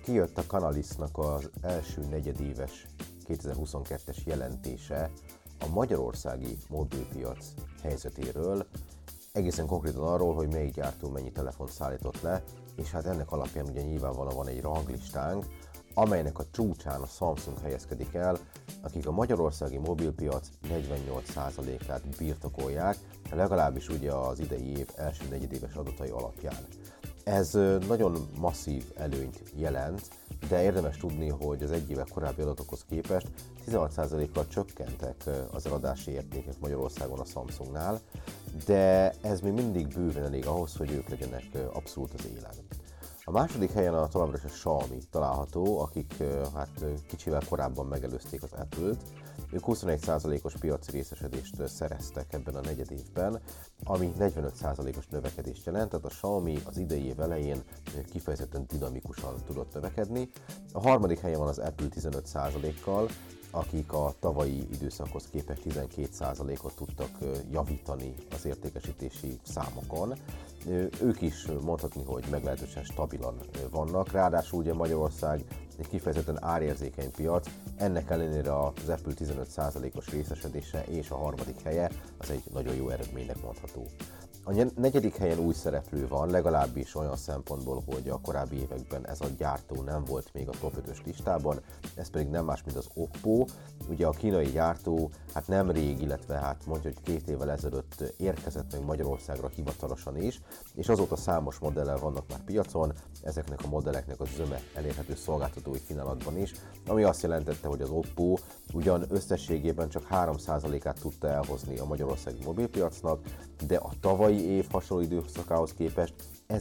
kijött a Canalys-nak az első negyedéves 2022-es jelentése a magyarországi mobilpiac helyzetéről, egészen konkrétan arról, hogy melyik gyártó mennyi telefont szállított le, és hát ennek alapján ugye nyilvánvalóan van egy ranglistánk, amelynek a csúcsán a Samsung helyezkedik el, akik a magyarországi mobilpiac 48%-át birtokolják, legalábbis ugye az idei év első negyedéves adatai alapján. Ez nagyon masszív előnyt jelent, de érdemes tudni, hogy az egy évvel korábbi adatokhoz képest 16%-kal csökkentek az eladási értékek Magyarországon a Samsungnál, de ez még mindig bőven elég ahhoz, hogy ők legyenek abszolút az élen. A második helyen továbbra is a Xiaomi található, akik hát kicsivel korábban megelőzték az Apple-t. Ők 21%-os piaci részesedést szereztek ebben a negyedévben, ami 45%-os növekedést jelent, tehát a Xiaomi az idei év elején kifejezetten dinamikusan tudott növekedni. A harmadik helyen van az Apple 15%-kal, akik a tavalyi időszakhoz képest 12%-ot tudtak javítani az értékesítési számokon. Ők is mondhatni, hogy meglehetősen stabilan vannak, ráadásul ugye Magyarország egy kifejezetten árérzékeny piac, ennek ellenére az Apple 15%-os részesedése és a harmadik helye az egy nagyon jó eredménynek mondható. A negyedik helyen új szereplő van, legalábbis olyan szempontból, hogy a korábbi években ez a gyártó nem volt még a top 5-ös listában, ez pedig nem más, mint az Oppo. Ugye a kínai gyártó hát nemrég, illetve hát mondjuk, hogy 2 évvel ezelőtt érkezett meg Magyarországra hivatalosan is, és azóta számos modellel vannak már piacon, ezeknek a modelleknek a zöme elérhető szolgáltatói kínálatban is, ami azt jelentette, hogy az Oppo ugyan összességében csak 3%-át tudta elhozni a magyarországi mobilpiacnak, de a tavalyi év hasonló időszakához képest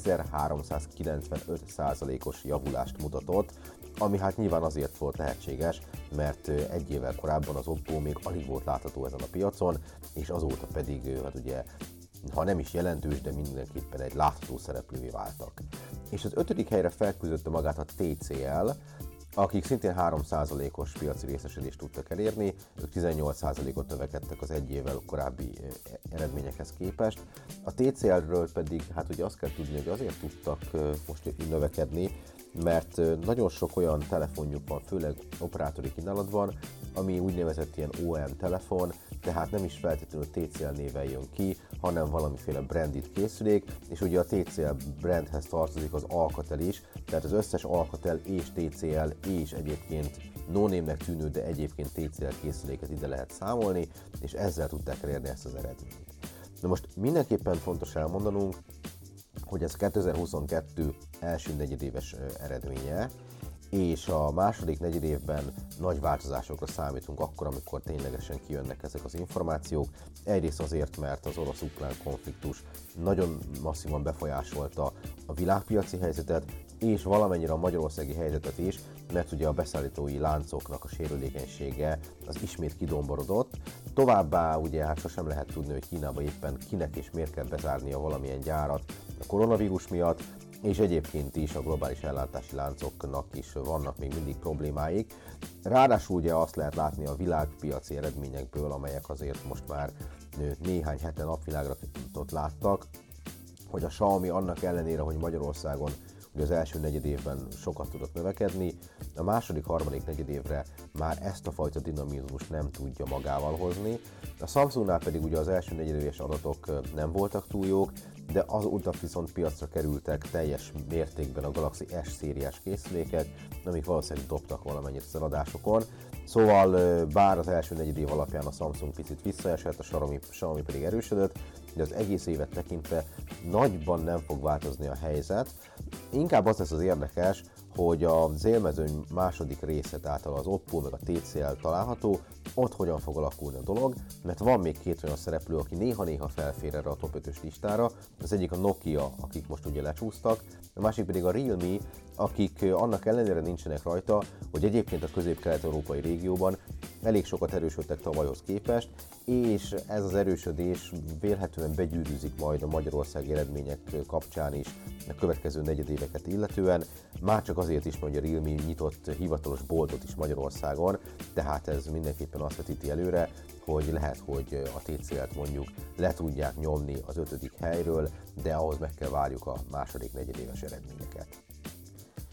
1395%-os javulást mutatott, ami hát nyilván azért volt lehetséges, mert egy évvel korábban az Oppo még alig volt látható ezen a piacon, és azóta pedig hát ugye, ha nem is jelentős, de mindenképpen egy látható szereplővé váltak. És az 5. helyre felküzdötte magát a TCL, akik szintén 3%-os piaci részesedést tudtak elérni, ők 18%-ot növekedtek az egy évvel korábbi eredményekhez képest. A TCL-ről pedig hát ugye azt kell tudni, hogy azért tudtak most növekedni, mert nagyon sok olyan telefonjuk van, főleg operátori kínálatban, ami úgynevezett ilyen OEM telefon, tehát nem is feltétlenül TCL néven jön ki, hanem valamiféle branded készülék, és ugye a TCL brandhez tartozik az Alcatel is, tehát az összes Alcatel és TCL és egyébként no-name-nek tűnő, de egyébként TCL készüléket ide lehet számolni, és ezzel tudták elérni ezt az eredményt. Na most mindenképpen fontos elmondanunk, hogy ez 2022 első negyedéves eredménye, és a második negyedévben nagy változásokra számítunk akkor, amikor ténylegesen kijönnek ezek az információk. Egyrészt azért, mert az orosz-ukrán konfliktus nagyon masszívan befolyásolta a világpiaci helyzetet, és valamennyire a magyarországi helyzetet is, mert ugye a beszállítói láncoknak a sérülékenysége az ismét kidomborodott. Továbbá ugye hát sosem lehet tudni, hogy Kínában éppen kinek és miért kell bezárnia valamilyen gyárat a koronavírus miatt, és egyébként is a globális ellátási láncoknak is vannak még mindig problémáik. Ráadásul ugye azt lehet látni a világpiaci eredményekből, amelyek azért most már néhány hete napvilágra láttak, hogy a Xiaomi annak ellenére, hogy Magyarországon ugye az első negyedévben sokat tudott növekedni, a második, harmadik negyedévre már ezt a fajta dinamizmust nem tudja magával hozni. A Samsungnál pedig ugye az első negyedéves adatok nem voltak túl jók, de azóta viszont piacra kerültek teljes mértékben a Galaxy S szériás készülékek, amik valószínűleg dobtak valamennyit az eladásokon. Szóval bár az első negyedév alapján a Samsung picit visszaesett, a Xiaomi pedig erősödött, de az egész évet tekintve nagyban nem fog változni a helyzet. Inkább az lesz az érdekes, hogy az élmezőny második része, tehát az Oppo meg a TCL található, ott hogyan fog alakulni a dolog, mert van még két olyan szereplő, aki néha-néha felfér erre a top 5-ös listára. Az egyik a Nokia, akik most ugye lecsúsztak, a másik pedig a Realme, akik annak ellenére nincsenek rajta, hogy egyébként a közép-kelet-európai régióban elég sokat erősödtek tavalyhoz képest, és ez az erősödés vélhetően begyűrűzik majd a magyarországi eredmények kapcsán is a következő negyedéveket illetően, már csak azért is, hogy a Realme nyitott hivatalos boltot is Magyarországon, tehát ez mindenképpen azt vetíti előre, hogy lehet, hogy a TCL-t mondjuk le tudják nyomni az 5. helyről, de ahhoz meg kell várjuk a második negyedéves eredményeket.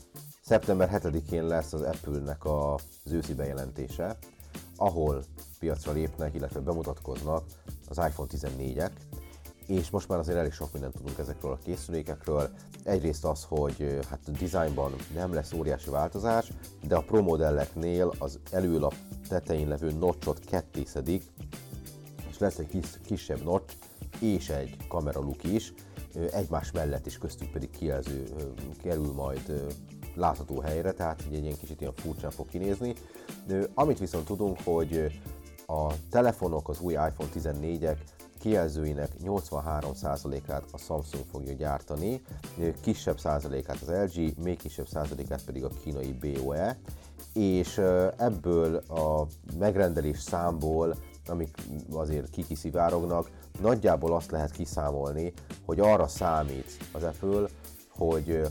Szeptember 7-én lesz az Apple-nek az őszi bejelentése, ahol piacra lépnek, illetve bemutatkoznak az iPhone 14-ek, és most már azért elég sok mindent tudunk ezekről a készülékekről. Egyrészt az, hogy hát a dizájnban nem lesz óriási változás, de a Pro modelleknél az előlap tetején levő notchot kettészedik, és lesz egy kisebb notch és egy kamera luk is, egymás mellett is, köztük pedig kijelző kerül majd látható helyre, tehát egy ilyen kicsit ilyen furcsán fog kinézni. Amit viszont tudunk, hogy a telefonok, az új iPhone 14-ek kijelzőinek 83%-át a Samsung fogja gyártani, kisebb százalékát az LG, még kisebb százalékát pedig a kínai BOE, és ebből a megrendelés számból, amik azért kikiszivárognak, nagyjából azt lehet kiszámolni, hogy arra számít az Apple, hogy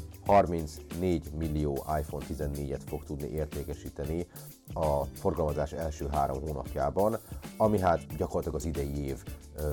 34 millió iPhone 14-et fog tudni értékesíteni a forgalmazás első 3 hónapjában, ami hát gyakorlatilag az idei év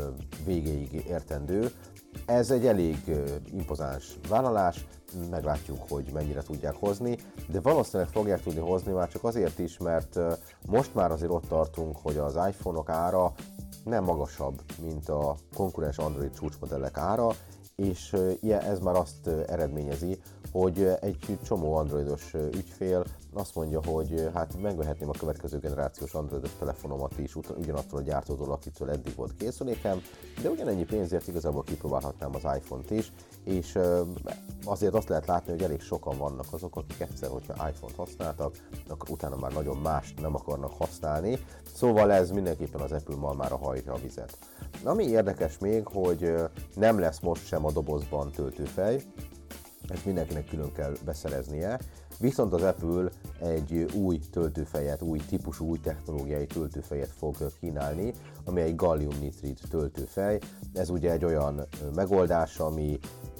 végéig értendő. Ez egy elég impozáns vállalás, meglátjuk, hogy mennyire tudják hozni, de valószínűleg fogják tudni hozni már csak azért is, mert most már azért ott tartunk, hogy az iPhone-ok ára nem magasabb, mint a konkurens Android csúcsmodellek ára, és ez már azt eredményezi, hogy egy csomó androidos ügyfél azt mondja, hogy hát megvehetném a következő generációs androidos telefonomat is ugyanattól a gyártótól, akitől eddig volt készülékem, de ugyanennyi pénzért igazából kipróbálhatnám az iPhone-t is, és azért azt lehet látni, hogy elég sokan vannak azok, akik egyszer, hogyha iPhone-t használtak, akkor utána már nagyon mást nem akarnak használni, szóval ez mindenképpen az Apple malmára hajtja a vizet. Ami érdekes még, hogy nem lesz most sem a dobozban töltőfej, ezt mindenkinek külön kell beszereznie, viszont az Apple egy új töltőfejet, új típusú, új technológiai töltőfejet fog kínálni, ami egy gallium nitrid töltőfej. Ez ugye egy olyan megoldás, ami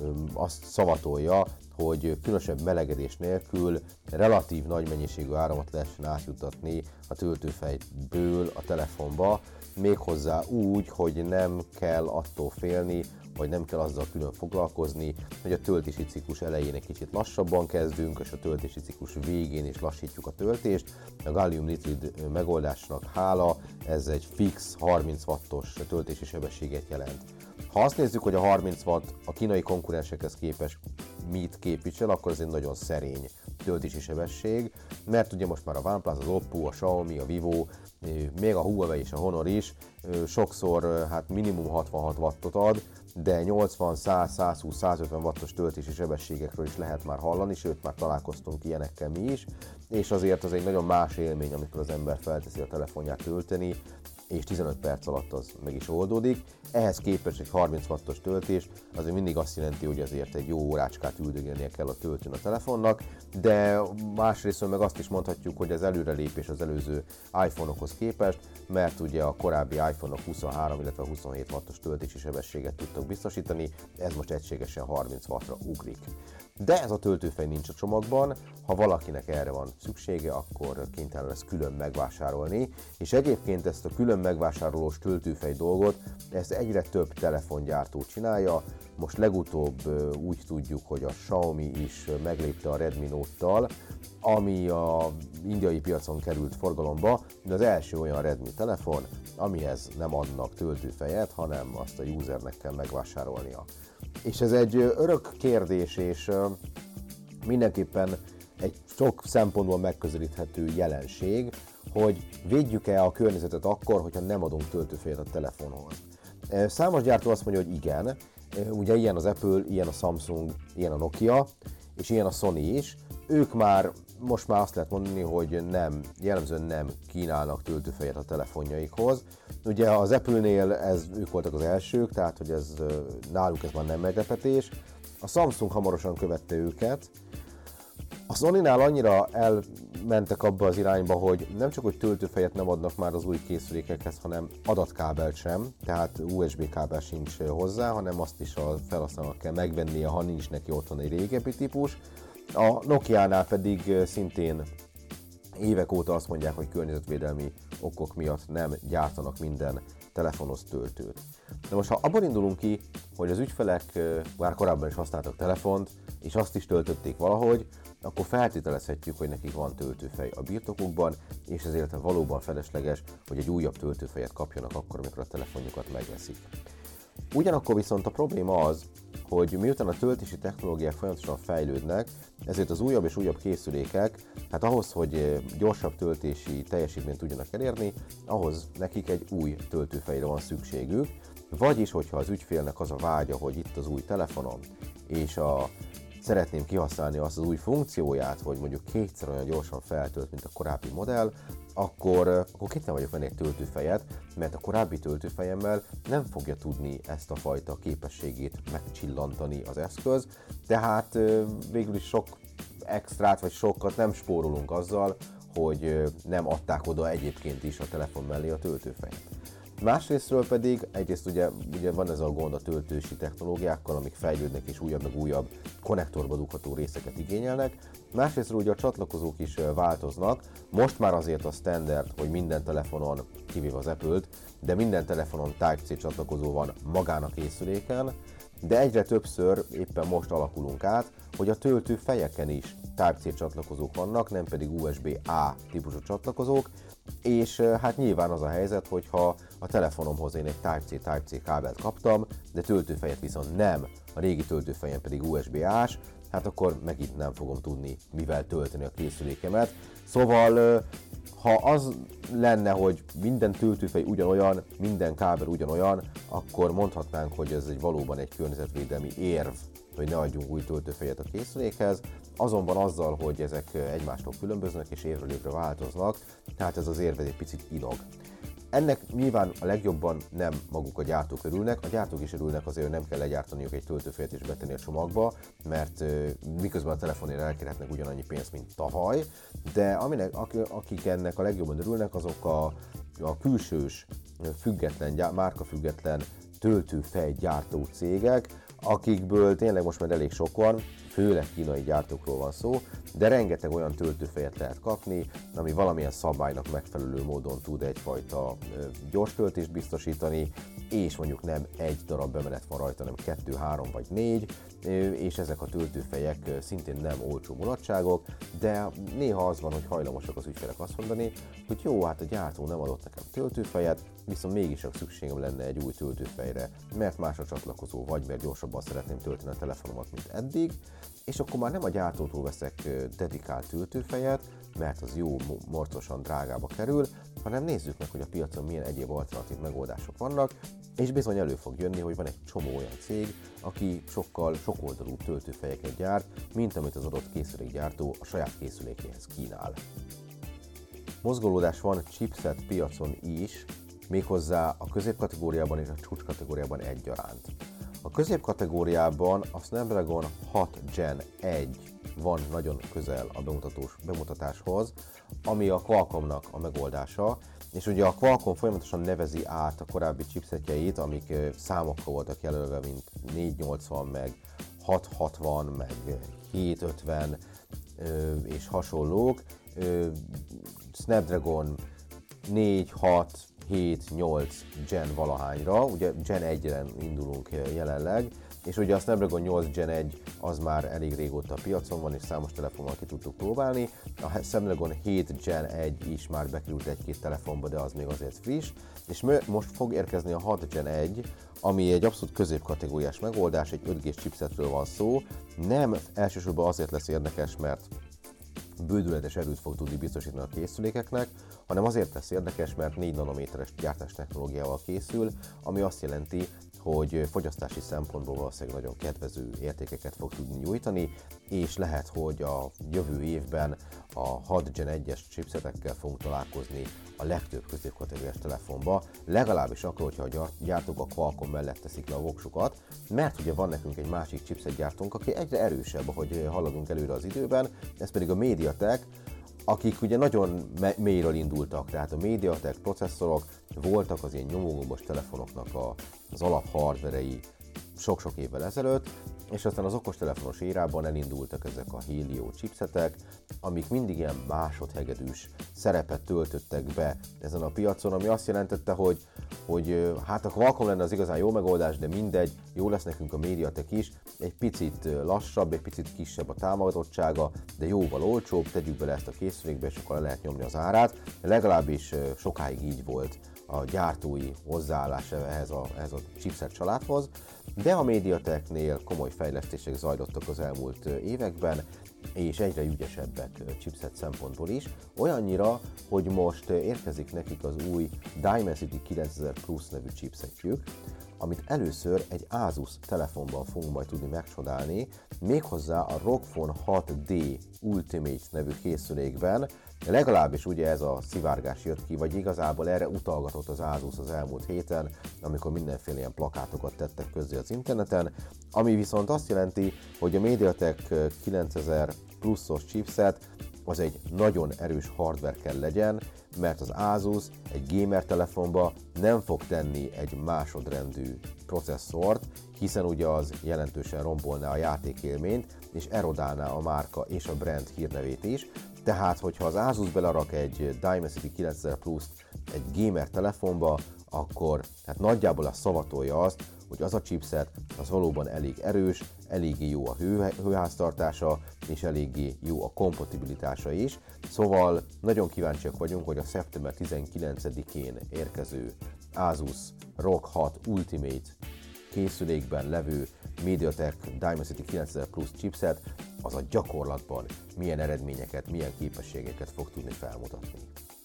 azt szavatolja, hogy különösebb melegedés nélkül relatív nagy mennyiségű áramot lehessen átjutatni a töltőfejből a telefonba, méghozzá úgy, hogy nem kell attól félni, vagy nem kell azzal külön foglalkozni, hogy a töltési ciklus elején egy kicsit lassabban kezdünk, és a töltési ciklus végén is lassítjuk a töltést. A gallium nitrid megoldásnak hála, ez egy fix 30 wattos töltési sebességet jelent. Ha azt nézzük, hogy a 30 watt a kínai konkurensekhez képest mit képvisel, akkor ez egy nagyon szerény töltési sebesség, mert ugye most már a OnePlus, az Oppo, a Xiaomi, a Vivo, még a Huawei és a Honor is sokszor hát minimum 66 wattot ad, de 80, 100, 120, 150 wattos töltési sebességekről is lehet már hallani, sőt már találkoztunk ilyenekkel mi is, és azért az egy nagyon más élmény, amikor az ember felteszi a telefonját tölteni, és 15 perc alatt az meg is oldódik. Ehhez képest egy 30 wattos töltés azért mindig azt jelenti, hogy azért egy jó órácskát üldögélnie kell a töltőn a telefonnak, de másrészt meg azt is mondhatjuk, hogy az előrelépés az előző iPhone-okhoz képest, mert ugye a korábbi iPhone-ok 23, illetve 27 wattos töltési sebességet tudtak biztosítani, ez most egységesen 30 wattra ugrik. De ez a töltőfej nincs a csomagban, ha valakinek erre van szüksége, akkor kénytelen lesz külön megvásárolni, és egyébként ezt a külön megvásárolós töltőfej dolgot, ezt egyre több telefongyártó csinálja. Most legutóbb úgy tudjuk, hogy a Xiaomi is meglépte a Redmi Note-tal, ami a indiai piacon került forgalomba, de az első olyan Redmi telefon, amihez nem adnak töltőfejet, hanem azt a usernek kell megvásárolnia. És ez egy örök kérdés, és mindenképpen egy sok szempontból megközelíthető jelenség, hogy védjük-e a környezetet akkor, hogyha nem adunk töltőfejet a telefonhoz. Számos gyártó azt mondja, hogy igen, ugye ilyen az Apple, ilyen a Samsung, ilyen a Nokia, és ilyen a Sony is. Ők most már azt lehet mondani, hogy jellemzően nem kínálnak töltőfejet a telefonjaikhoz. Ugye az Apple-nél ők voltak az elsők, tehát hogy náluk ez már nem meglepetés. A Samsung hamarosan követte őket. A Sony-nál annyira elmentek abba az irányba, hogy nem csak hogy töltőfejet nem adnak már az új készülékekhez, hanem adatkábelt sem, tehát USB kábel sincs hozzá, hanem azt is a felhasználónak kell megvennie, ha nincs neki otthon egy régebbi típus. A Nokia-nál pedig szintén évek óta azt mondják, hogy környezetvédelmi okok miatt nem gyártanak minden telefonhoz töltőt. De most ha abból indulunk ki, hogy az ügyfelek már korábban is használtak telefont, és azt is töltötték valahogy, akkor feltételezhetjük, hogy nekik van töltőfej a birtokukban, és ezért valóban felesleges, hogy egy újabb töltőfejet kapjanak akkor, amikor a telefonjukat megveszik. Ugyanakkor viszont a probléma az, hogy miután a töltési technológiák folyamatosan fejlődnek, ezért az újabb és újabb készülékek, hát ahhoz, hogy gyorsabb töltési teljesítményt tudjanak elérni, ahhoz nekik egy új töltőfejre van szükségük, vagyis, hogyha az ügyfélnek az a vágya, hogy itt az új telefonom, és szeretném kihasználni azt az új funkcióját, hogy mondjuk kétszer olyan gyorsan feltölt, mint a korábbi modell, akkor kénytelen vagyok venni egy töltőfejet, mert a korábbi töltőfejemmel nem fogja tudni ezt a fajta képességét megcsillantani az eszköz, tehát végül is sok extrát vagy sokat nem spórolunk azzal, hogy nem adták oda egyébként is a telefon mellé a töltőfejet. Másrésztről pedig egyrészt ugye van ez a gond a töltősi technológiákkal, amik fejlődnek és újabb meg újabb konnektorba dugható részeket igényelnek. Másrésztről ugye a csatlakozók is változnak. Most már azért a standard, hogy minden telefonon, kivéve az Apple-t, de minden telefonon Type-C csatlakozó van magán a készüléken, de egyre többször éppen most alakulunk át, hogy a töltőfejeken is Type-C csatlakozók vannak, nem pedig USB-A típusú csatlakozók, és hát nyilván az a helyzet, hogyha a telefonomhoz én egy Type-C kábelt kaptam, de töltőfejet viszont nem, a régi töltőfejem pedig USB-ás, hát akkor megint nem fogom tudni mivel tölteni a készülékemet. Szóval ha az lenne, hogy minden töltőfej ugyanolyan, minden kábel ugyanolyan, akkor mondhatnánk, hogy ez valóban egy környezetvédelmi érv, hogy ne adjunk új töltőfejet a készülékhez, azonban azzal, hogy ezek egymástól különböznek és évről évre változnak, tehát ez az érv egy picit inog. Ennek nyilván a legjobban nem maguk a gyártók örülnek, a gyártók is örülnek azért, hogy nem kell legyártaniuk egy töltőfejet és betenni a csomagba, mert miközben a telefonért elkérhetnek ugyanannyi pénzt, mint tavaly, de akik ennek a legjobban örülnek, azok a külsős, független, márkafüggetlen töltőfej gyártó cégek, akikből tényleg most már elég sok van, főleg kínai gyártókról van szó, de rengeteg olyan töltőfejet lehet kapni, ami valamilyen szabálynak megfelelő módon tud egyfajta gyors töltést biztosítani, és mondjuk nem egy darab bemenet van rajta, hanem 2, 3 vagy 4, és ezek a töltőfejek szintén nem olcsó mulatságok, de néha az van, hogy hajlamosak az ügyfelek azt mondani, hogy jó, hát a gyártó nem adott nekem töltőfejet, viszont mégis csak szükségem lenne egy új töltőfejre, mert más a csatlakozó, vagy mert gyorsabban szeretném tölteni a telefonomat, mint eddig, és akkor már nem a gyártótól veszek dedikált töltőfejet, mert az jó morcosan drágába kerül, hanem nézzük meg, hogy a piacon milyen egyéb alternatív megoldások vannak, és bizony elő fog jönni, hogy van egy csomó olyan cég, aki sokkal sokoldalú töltőfejeket gyárt, mint amit az adott készülékgyártó a saját készülékéhez kínál. Mozgolódás van chipset piacon is, méghozzá a középkategóriában és a csúcskategóriában egyaránt. A középkategóriában a Snapdragon 6 Gen 1 van nagyon közel a bemutatáshoz, ami a Qualcommnak a megoldása, és ugye a Qualcomm folyamatosan nevezi át a korábbi chipsetjeit, amik számokkal voltak jelölve, mint 480, meg 660, meg 750 és hasonlók. Snapdragon 4, 6, 7, 8 Gen valahányra, ugye Gen 1-re indulunk jelenleg, és ugye a Snapdragon 8 Gen 1 az már elég régóta a piacon van, és számos telefonmal ki tudtuk próbálni. A Snapdragon 7 Gen 1 is már bekerült egy-két telefonba, de az még azért friss, és most fog érkezni a 6 Gen 1, ami egy abszolút középkategóriás megoldás, egy 5G chipsetről van szó. Nem elsősorban azért lesz érdekes, mert bődületes erőt fog tudni biztosítani a készülékeknek, hanem azért lesz érdekes, mert 4 nanométeres gyártás technológiával készül, ami azt jelenti, hogy fogyasztási szempontból valószínűleg nagyon kedvező értékeket fog tudni nyújtani, és lehet, hogy a jövő évben a 6 Gen 1-es chipsetekkel fogunk találkozni a legtöbb középkategóriás telefonba, legalábbis akkor, hogyha a gyártók a Qualcomm mellett teszik le a voksukat, mert ugye van nekünk egy másik chipset gyártónk, aki egyre erősebb, ahogy haladunk előre az időben, ez pedig a MediaTek, akik ugye nagyon mélyről indultak, tehát a MediaTek processzorok voltak az ilyen nyomógombos telefonoknak az alaphardverei sok-sok évvel ezelőtt, és aztán az okostelefonos érában elindultak ezek a Helio chipsetek, amik mindig ilyen másodhegedűs szerepet töltöttek be ezen a piacon, ami azt jelentette, hogy hát a Qualcomm lenne az igazán jó megoldás, de mindegy, jó lesz nekünk a MediaTek is, egy picit lassabb, egy picit kisebb a támogatottsága, de jóval olcsóbb, tegyük bele ezt a készülékbe, és akkor le lehet nyomni az árát. Legalábbis sokáig így volt a gyártói hozzáállás ehhez a chipset családhoz, de a MediaTeknél komoly fejlesztések zajlottak az elmúlt években, és egyre ügyesebbek chipset szempontból is, olyannyira, hogy most érkezik nekik az új Dimensity 9000 Plus nevű chipsetjük, amit először egy Asus telefonban fogunk majd tudni megcsodálni, méghozzá a ROG Phone 6D Ultimate nevű készülékben. Legalábbis ugye ez a szivárgás jött ki, vagy igazából erre utalgatott az Asus az elmúlt héten, amikor mindenféle ilyen plakátokat tettek közzé az interneten, ami viszont azt jelenti, hogy a MediaTek 9000 pluszos chipset az egy nagyon erős hardware kell legyen, mert az Asus egy gamer telefonba nem fog tenni egy másodrendű processzort, hiszen ugye az jelentősen rombolná a játékélményt, és erodálná a márka és a brand hírnevét is. Tehát, hogyha az Asus belerak egy Dimensity 9000 Plus-t egy gamer telefonba, akkor hát nagyjából azt szavatolja azt, hogy az a chipset az valóban elég erős, eléggé jó a hőháztartása, és eléggé jó a kompatibilitása is. Szóval nagyon kíváncsiak vagyunk, hogy a szeptember 19-én érkező Asus ROG 6 Ultimate készülékben levő MediaTek Dimensity 9000 Plus chipset az a gyakorlatban milyen eredményeket, milyen képességeket fog tudni felmutatni.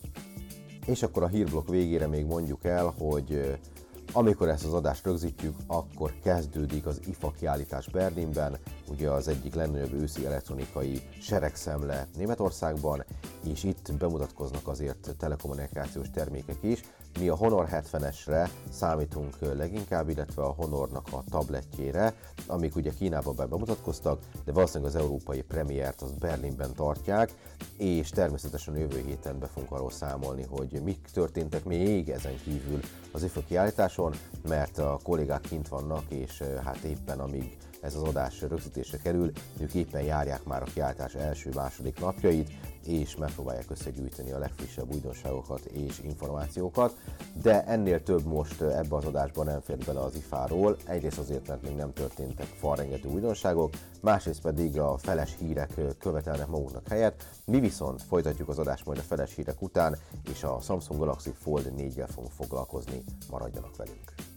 És akkor a hírblokk végére még mondjuk el, hogy amikor ezt az adást rögzítjük, akkor kezdődik az IFA kiállítás Berlinben, ugye az egyik legnagyobb őszi elektronikai seregszemle Németországban, és itt bemutatkoznak azért telekommunikációs termékek is. Mi a Honor 70-esre számítunk leginkább, illetve a Honornak a tabletjére, amik ugye Kínában bemutatkoztak, de valószínűleg az európai premiért az Berlinben tartják, és természetesen jövő héten be fogunk arról számolni, hogy mik történtek még ezen kívül az IFA kiállításon, mert a kollégák kint vannak, és hát éppen amíg ez az adás rögzítésre kerül, ők éppen járják már a kiállítás első-második napjait, és megpróbálják összegyűjteni a legfrissebb újdonságokat és információkat, de ennél több most ebbe az adásban nem fér bele az IFA-ról, egyrészt azért, mert még nem történtek falrengető újdonságok, másrészt pedig a feles hírek követelnek maguknak helyet, mi viszont folytatjuk az adást majd a feles hírek után, és a Samsung Galaxy Fold 4-jel fogunk foglalkozni, maradjanak velünk!